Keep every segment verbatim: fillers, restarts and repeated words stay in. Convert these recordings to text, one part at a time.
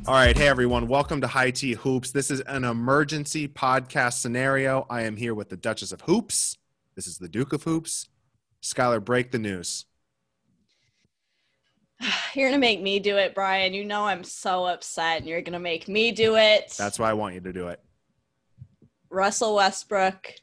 All right. Hey, everyone. Welcome to High Tea Hoops. This is an emergency podcast scenario. I am here with the Duchess of Hoops. This is the Duke of Hoops. Skylar, break the news. You're going to make me do it, Brian. You know I'm so upset, and you're going to make me do it. That's why I want you to do it. Russell Westbrook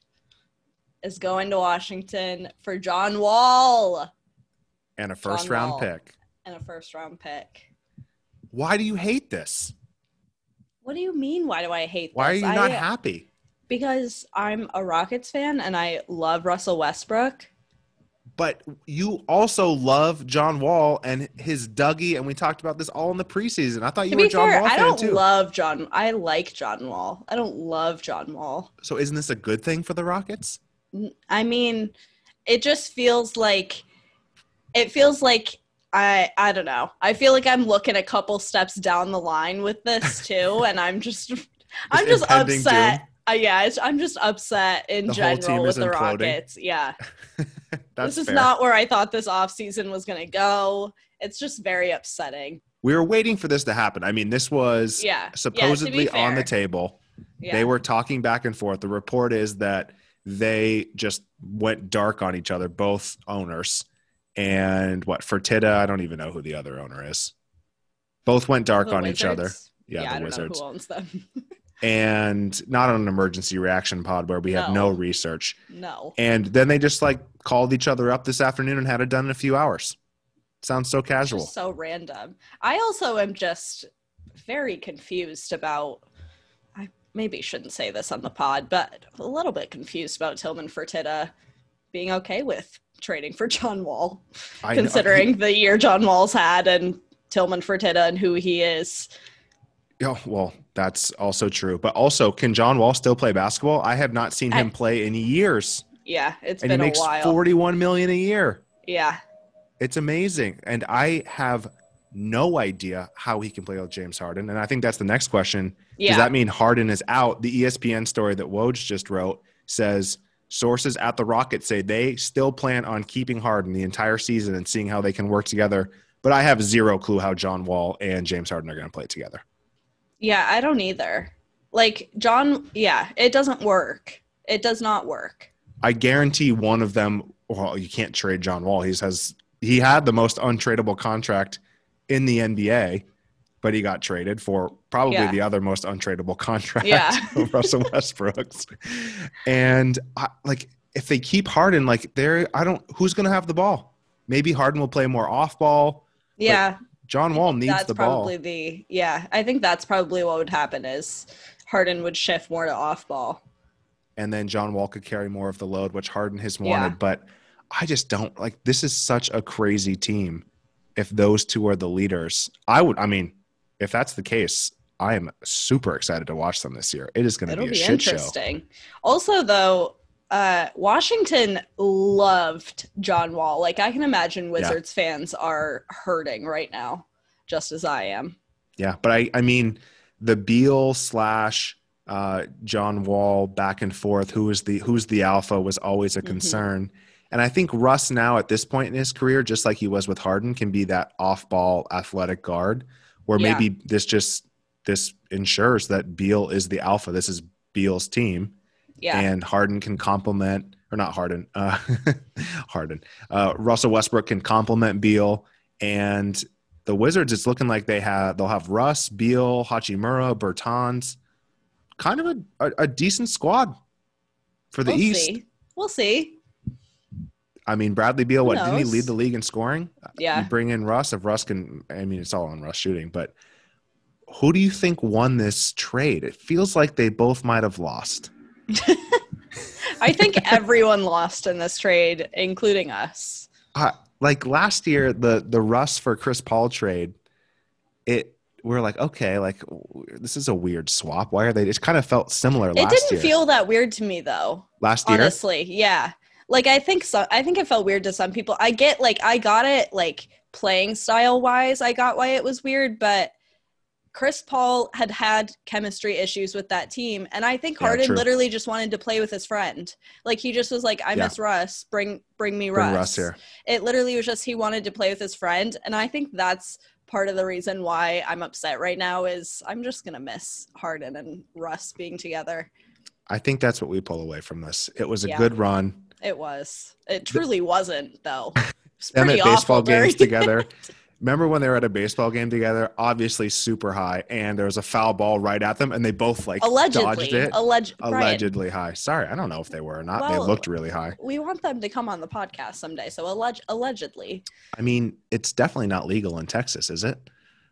is going to Washington for John Wall. And a first-round pick. And a first-round pick. Why do you hate this? What do you mean, why do I hate this? Why are you not I, happy? Because I'm a Rockets fan, and I love Russell Westbrook. But you also love John Wall and his Dougie, and we talked about this all in the preseason. I thought you to were a be John fair, Wall fan I don't too. love John. I like John Wall. I don't love John Wall. So isn't this a good thing for the Rockets? I mean, it just feels like it feels like I I don't know. I feel like I'm looking a couple steps down the line with this too, and I'm just I'm just upset. Uh, yeah, it's, I'm just upset in the general with the imploding. Rockets. Yeah. That's this is fair. not where I thought this offseason was going to go. It's just very upsetting. We were waiting for this to happen. I mean, this was yeah. supposedly yeah, on the table. Yeah. They were talking back and forth. The report is that they just went dark on each other, both owners. And what, Fertitta, I don't even know who the other owner is. Both went dark the on Wizards? each other. Yeah, yeah the I don't Wizards. know who owns them. And not on an emergency reaction pod where we have no, no research. No. And then they just like called each other up this afternoon and had it done in a few hours. Sounds so casual. It's just so random. I also am just very confused about, I maybe shouldn't say this on the pod, but a little bit confused about Tillman Fertitta being okay with trading for John Wall, I considering know. the year John Wall's had and Tillman Fertitta and who he is. Oh, well, that's also true. But also, can John Wall still play basketball? I have not seen him I, play in years. Yeah, it's and been he makes a while. forty-one million dollars a year. Yeah. It's amazing. And I have no idea how he can play with James Harden. And I think that's the next question. Yeah. Does that mean Harden is out? The E S P N story that Woj just wrote says sources at the Rockets say they still plan on keeping Harden the entire season and seeing how they can work together. But I have zero clue how John Wall and James Harden are going to play together. Yeah, I don't either. Like, John, yeah, it doesn't work. It does not work. I guarantee one of them, well, you can't trade John Wall. He has he had the most untradeable contract in the N B A, but he got traded for probably yeah. the other most untradeable contract, yeah. Russell Westbrook's. And I, like, if they keep Harden, like, they're, I don't, who's going to have the ball? Maybe Harden will play more off ball. Yeah. John Wall needs that's the ball. Probably the yeah. I think that's probably what would happen is Harden would shift more to off ball, and then John Wall could carry more of the load, which Harden has wanted. Yeah. But I just don't like. This is such a crazy team. If those two are the leaders, I would. I mean, if that's the case, I am super excited to watch them this year. It is going to be a be shit show. Interesting. Also, though. Uh, Washington loved John Wall. Like, I can imagine Wizards yeah. fans are hurting right now, just as I am. Yeah, but I, I mean, the Beal slash uh, John Wall back and forth, who is the who's the alpha, was always a concern. Mm-hmm. And I think Russ now at this point in his career, just like he was with Harden, can be that off-ball athletic guard, where yeah. maybe this just this ensures that Beal is the alpha. This is Beal's team. Yeah. And Harden can complement, or not Harden, uh, Harden. Uh, Russell Westbrook can complement Beal, and the Wizards. It's looking like they have they'll have Russ, Beal, Hachimura, Bertans, kind of a, a, a decent squad for the we'll East. See. We'll see. I mean, Bradley Beal. Who What knows? didn't he lead the league in scoring? Yeah. You bring in Russ. If Russ can, I mean, it's all on Russ shooting, but. Who do you think won this trade? It feels like they both might have lost. I think everyone lost in this trade, including us. Uh, like last year, the the Russ for Chris Paul trade, it we're like, okay, like this is a weird swap. Why are they? It kind of felt similar it last year. It didn't feel that weird to me though. Last year, honestly, yeah. Like I think so. I think it felt weird to some people. I get like I got it like playing style wise. I got why it was weird, but. Chris Paul had had chemistry issues with that team. And I think Harden yeah, literally just wanted to play with his friend. Like he just was like, I yeah. miss Russ. Bring, bring me bring Russ. Russ here. It literally was just, he wanted to play with his friend. And I think that's part of the reason why I'm upset right now is I'm just going to miss Harden and Russ being together. I think that's what we pull away from this. It was a Yeah. good run. It was. It truly the, wasn't, though. It's them pretty at baseball games during together. it. Remember when they were at a baseball game together? Obviously super high, and there was a foul ball right at them, and they both like allegedly, dodged it. Alleg- allegedly high. Sorry, I don't know if they were or not. Well, they looked really high. We want them to come on the podcast someday, so alleg- allegedly. I mean, it's definitely not legal in Texas, is it?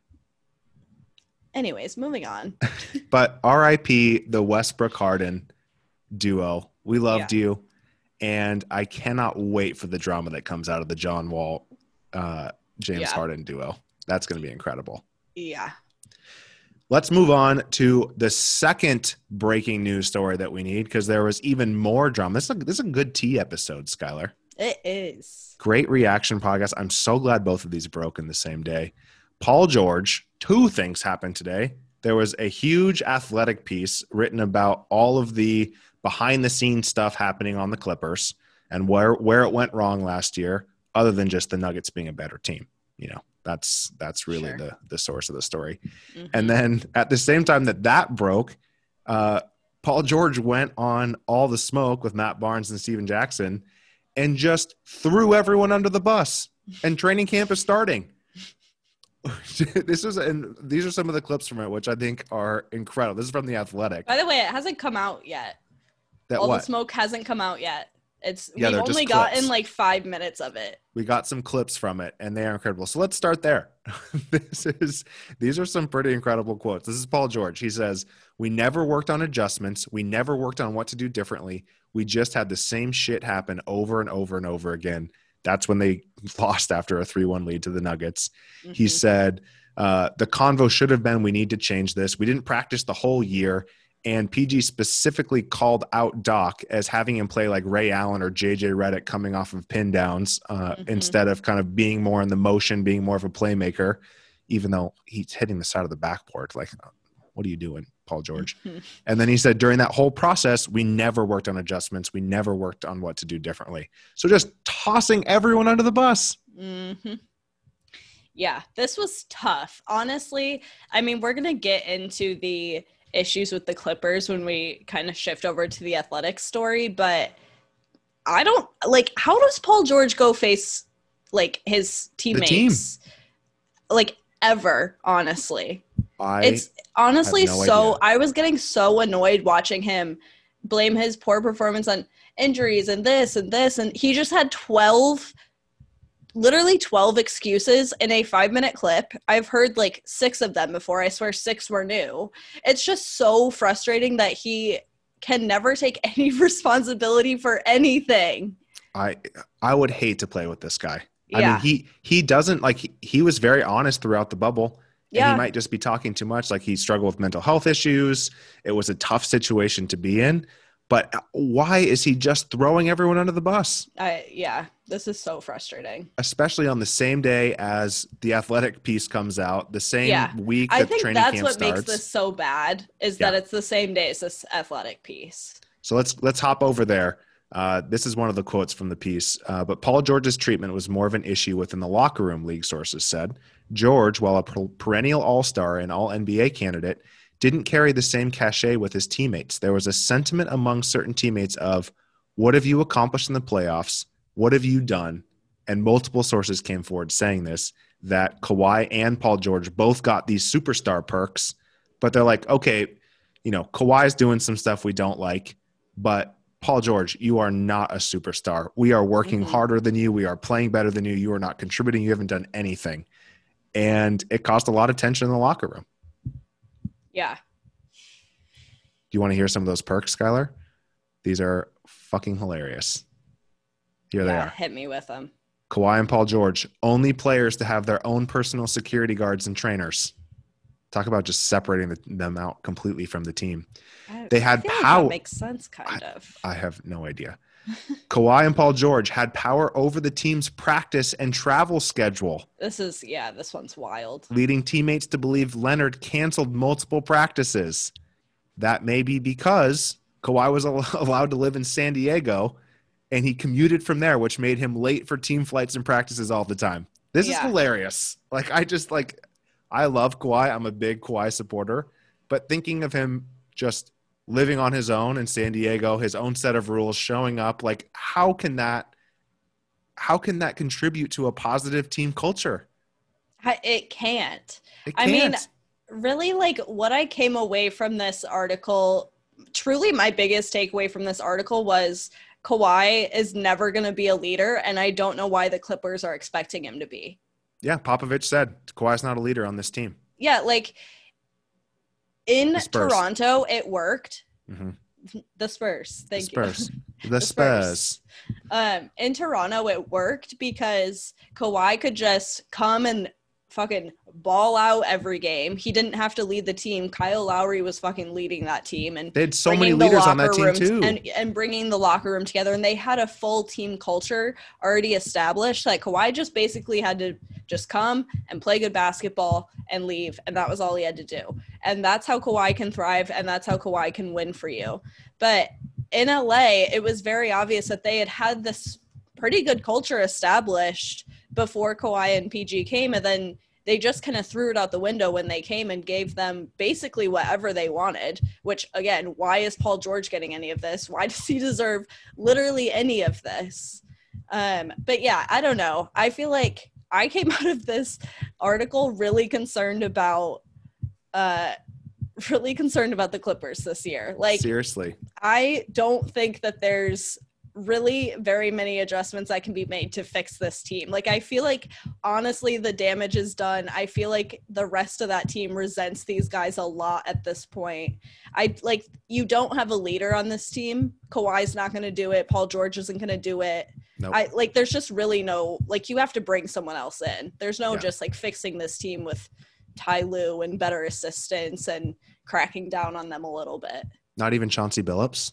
Anyways, moving on. But R I P the Westbrook Harden duo. We loved yeah. you, and I cannot wait for the drama that comes out of the John Wall uh James yeah. Harden duo. That's going to be incredible. Yeah. Let's move on to the second breaking news story that we need, because there was even more drama. This is, a, this is a good tea episode, Skylar. It is. Great reaction podcast. I'm so glad both of these broke in the same day. Paul George, two things happened today. There was a huge athletic piece written about all of the behind-the-scenes stuff happening on the Clippers and where, where it went wrong last year, other than just the Nuggets being a better team. You know, that's that's really sure. the, the source of the story. Mm-hmm. And then at the same time that that broke, uh, Paul George went on All the Smoke with Matt Barnes and Steven Jackson and just threw everyone under the bus. And training camp is starting. This is and these are some of the clips from it, which I think are incredible. This is from The Athletic. By the way, it hasn't come out yet. That All what? the Smoke hasn't come out yet. It's yeah, we've only gotten like five minutes of it. We got some clips from it, and they are incredible. So let's start there. this is these are some pretty incredible quotes. This is Paul George. He says, "We never worked on adjustments. We never worked on what to do differently. We just had the same shit happen over and over and over again." That's when they lost after a three one lead to the Nuggets. Mm-hmm. He said, uh, "The convo should have been, we need to change this. We didn't practice the whole year." And P G specifically called out Doc as having him play like Ray Allen or J J Redick coming off of pin downs uh, mm-hmm. instead of kind of being more in the motion, being more of a playmaker, even though he's hitting the side of the backboard. Like, what are you doing, Paul George? Mm-hmm. And then he said during that whole process, we never worked on adjustments. We never worked on what to do differently. So just tossing everyone under the bus. Mm-hmm. Yeah, this was tough. Honestly, I mean, we're going to get into the issues with the Clippers when we kind of shift over to the Athletic story, but I don't like, how does Paul George go face like his teammates team. like ever? Honestly, I it's honestly no so idea. I was getting so annoyed watching him blame his poor performance on injuries and this and this, and he just had twelve literally twelve excuses in a five minute clip. I've heard like six of them before. I swear six were new. It's just so frustrating that he can never take any responsibility for anything. I I would hate to play with this guy. Yeah. I mean, he he doesn't like he, he was very honest throughout the bubble. And yeah. he might just be talking too much. Like he struggled with mental health issues. It was a tough situation to be in. But why is he just throwing everyone under the bus? I, yeah, this is so frustrating. Especially on the same day as the Athletic piece comes out, the same yeah. week that I think training that's camp what starts. makes this so bad is yeah. that it's the same day as this Athletic piece. So let's let's hop over there. Uh, this is one of the quotes from the piece. Uh, but Paul George's treatment was more of an issue within the locker room, league sources said. George, while a perennial all-star and all-N B A candidate, didn't carry the same cachet with his teammates. There was a sentiment among certain teammates of, what have you accomplished in the playoffs? What have you done? And multiple sources came forward saying this, that Kawhi and Paul George both got these superstar perks, but they're like, okay, you know, Kawhi's doing some stuff we don't like, but Paul George, you are not a superstar. We are working mm-hmm. harder than you. We are playing better than you. You are not contributing. You haven't done anything. And it caused a lot of tension in the locker room. Yeah. Do you want to hear some of those perks, Skylar? These are fucking hilarious. Here yeah, they are. Hit me with them. Kawhi and Paul George, only players to have their own personal security guards and trainers. Talk about just separating the, them out completely from the team. I, they had I feel power. Like that makes sense, kind I, of. I have no idea. Kawhi and Paul George had power over the team's practice and travel schedule. This is, yeah, this one's wild. Leading teammates to believe Leonard canceled multiple practices. That may be because Kawhi was al- allowed to live in San Diego and he commuted from there, which made him late for team flights and practices all the time. This yeah. is hilarious. Like, I just like, I love Kawhi. I'm a big Kawhi supporter. But thinking of him just living on his own in San Diego, his own set of rules, showing up, like how can that how can that contribute to a positive team culture? I- It can't. It I can't. mean, really, like what I came away from this article, truly my biggest takeaway from this article was Kawhi is never going to be a leader, and I don't know why the Clippers are expecting him to be. Yeah, Popovich said Kawhi's not a leader on this team. Yeah, like in The Spurs. Toronto, it worked. Mm-hmm. The Spurs. Thank the Spurs. you. The, the Spurs. Spurs. Um, in Toronto, it worked because Kawhi could just come and fucking ball out every game. He didn't have to lead the team. Kyle Lowry was fucking leading that team, and they had so many bringing the leaders on that locker team room too, and and bringing the locker room together. And they had a full team culture already established. Like Kawhi just basically had to just come and play good basketball and leave, and that was all he had to do. And that's how Kawhi can thrive, and that's how Kawhi can win for you. But in L A, it was very obvious that they had had this pretty good culture established before Kawhi and P G came, and then they just kind of threw it out the window when they came and gave them basically whatever they wanted, which, again, why is Paul George getting any of this? Why does he deserve literally any of this? Um, but, yeah, I don't know. I feel like I came out of this article really concerned about uh, really concerned about the Clippers this year. Like, seriously, I don't think that there's really very many adjustments that can be made to fix this team. Like, I feel like, honestly, the damage is done. I feel like the rest of that team resents these guys a lot at this point. I like, you don't have a leader on this team. Kawhi's not going to do it. Paul George isn't going to do it. nope. I like, there's just really no, like, you have to bring someone else in. There's no Yeah. just like fixing this team with Ty Lue and better assistance and cracking down on them a little bit. Not even Chauncey Billups.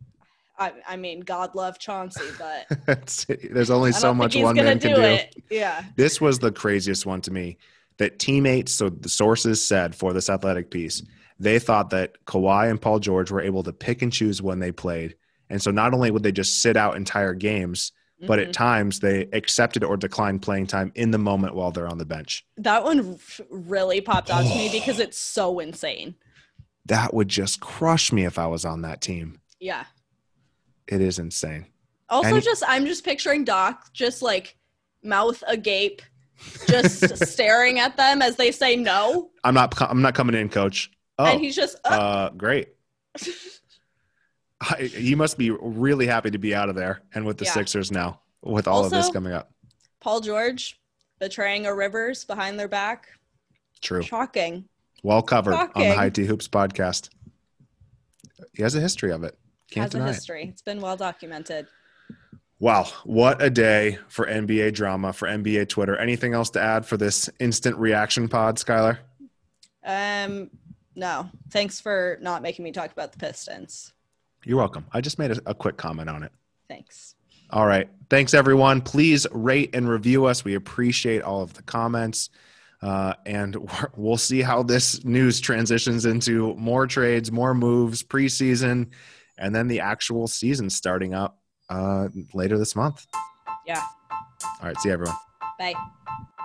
I, I mean, God love Chauncey, but There's only I so don't much think he's one gonna man can do do. it. Yeah. This was the craziest one to me. That teammates, so the sources said for this athletic piece, they thought that Kawhi and Paul George were able to pick and choose when they played. And so not only would they just sit out entire games, but Mm-hmm. at times they accepted or declined playing time in the moment while they're on the bench. That one really popped out to me because it's so insane. That would just crush me if I was on that team. Yeah. It is insane. Also, And- just I'm just picturing Doc just like mouth agape, just staring at them as they say no, I'm not. I'm not coming in, coach. Oh, and he's just uh, uh, great. I, he must be really happy to be out of there and with the Yeah. Sixers now, with all of this Also- coming up. Paul George betraying a Rivers behind their back. True. Shocking. Well covered on the Shocking. High Tea Hoops podcast. He has a history of it. Can't Has a deny it. history. It's been well documented. Wow, what a day for N B A drama, for N B A Twitter. Anything else to add for this instant reaction pod, Skylar? Um, no, thanks for not making me talk about the Pistons. You're welcome. I just made a, a quick comment on it. Thanks. All right. Thanks, everyone. Please rate and review us. We appreciate all of the comments. Uh, and we're, we'll see how this news transitions into more trades, more moves, preseason, and then the actual season starting up uh, later this month. Yeah. All right. See you, everyone. Bye.